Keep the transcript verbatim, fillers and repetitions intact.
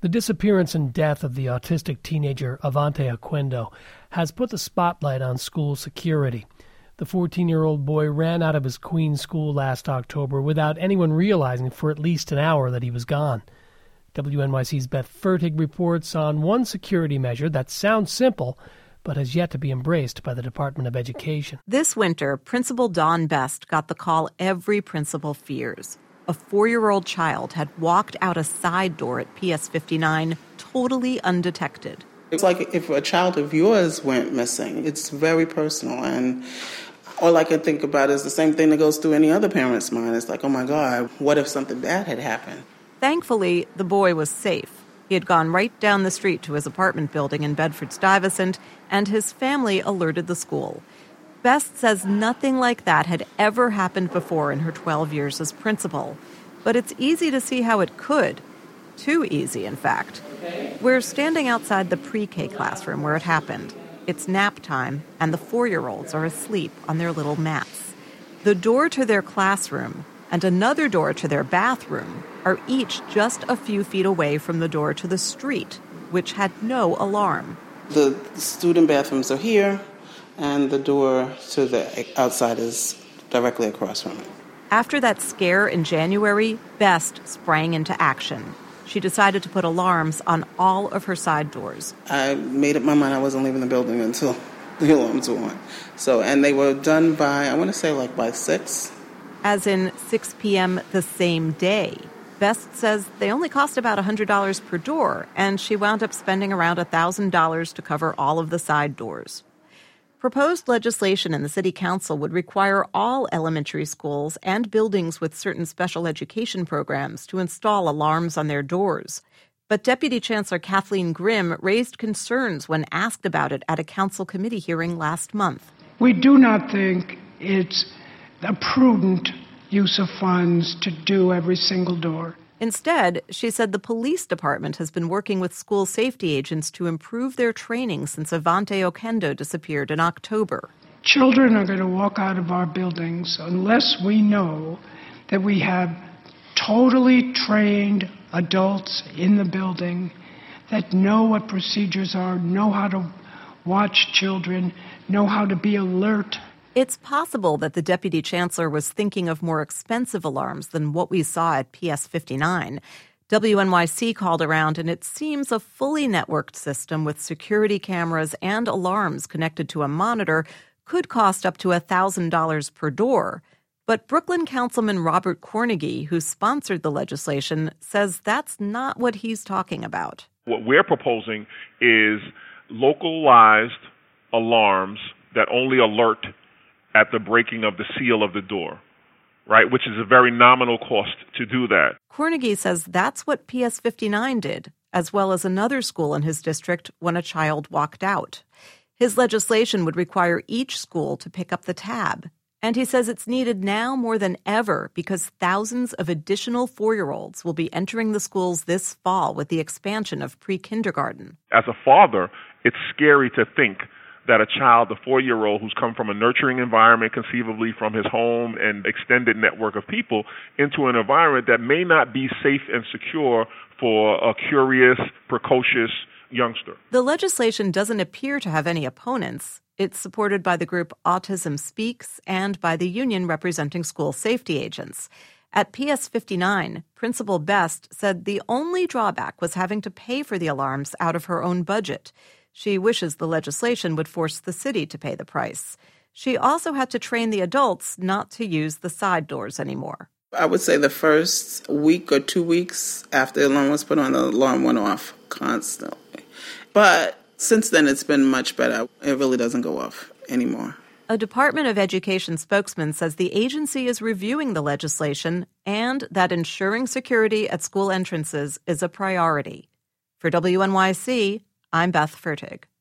The disappearance and death of the autistic teenager Avante Oquendo has put the spotlight on school security. The fourteen-year-old boy ran out of his Queens school last October without anyone realizing for at least an hour that he was gone. W N Y C's Beth Fertig reports on one security measure that sounds simple, but has yet to be embraced by the Department of Education. This winter, Principal Dawn Best got the call every principal fears. A four-year-old child had walked out a side door at P S fifty-nine totally undetected. It's like if a child of yours went missing. It's very personal, and all I can think about is the same thing that goes through any other parent's mind. It's like, oh my God, what if something bad had happened? Thankfully, the boy was safe. He had gone right down the street to his apartment building in Bedford-Stuyvesant, and his family alerted the school. Best says nothing like that had ever happened before in her twelve years as principal. But it's easy to see how it could. Too easy, in fact. We're standing outside the pre-K classroom where it happened. It's nap time, and the four-year-olds are asleep on their little mats. The door to their classroom and another door to their bathroom are each just a few feet away from the door to the street, which had no alarm. The student bathrooms are here, and the door to the outside is directly across from it. After that scare in January, Best sprang into action. She decided to put alarms on all of her side doors. I made up my mind I wasn't leaving the building until the alarms were on. So, and they were done by, I want to say like by six. As in six p.m. the same day. Best says they only cost about one hundred dollars per door, and she wound up spending around one thousand dollars to cover all of the side doors. Proposed legislation in the city council would require all elementary schools and buildings with certain special education programs to install alarms on their doors. But Deputy Chancellor Kathleen Grimm raised concerns when asked about it at a council committee hearing last month. We do not think it's a prudent use of funds to do every single door. Instead, she said the police department has been working with school safety agents to improve their training since Avante Oquendo disappeared in October. Children are going to walk out of our buildings unless we know that we have totally trained adults in the building that know what procedures are, know how to watch children, know how to be alert. It's possible that the deputy chancellor was thinking of more expensive alarms than what we saw at P S fifty-nine. W N Y C called around, and it seems a fully networked system with security cameras and alarms connected to a monitor could cost up to one thousand dollars per door. But Brooklyn Councilman Robert Cornegy, who sponsored the legislation, says that's not what he's talking about. What we're proposing is localized alarms that only alert at the breaking of the seal of the door, right, which is a very nominal cost to do that. Cornegy says that's what P S fifty-nine did, as well as another school in his district when a child walked out. His legislation would require each school to pick up the tab. And he says it's needed now more than ever because thousands of additional four-year-olds will be entering the schools this fall with the expansion of pre-kindergarten. As a father, it's scary to think that a child, a four-year-old who's come from a nurturing environment, conceivably from his home and extended network of people, into an environment that may not be safe and secure for a curious, precocious youngster. The legislation doesn't appear to have any opponents. It's supported by the group Autism Speaks and by the union representing school safety agents. At P S fifty-nine, Principal Best said the only drawback was having to pay for the alarms out of her own budget. She wishes the legislation would force the city to pay the price. She also had to train the adults not to use the side doors anymore. I would say the first week or two weeks after the alarm was put on, the alarm went off constantly. But since then, it's been much better. It really doesn't go off anymore. A Department of Education spokesman says the agency is reviewing the legislation and that ensuring security at school entrances is a priority. For W N Y C, I'm Beth Fertig.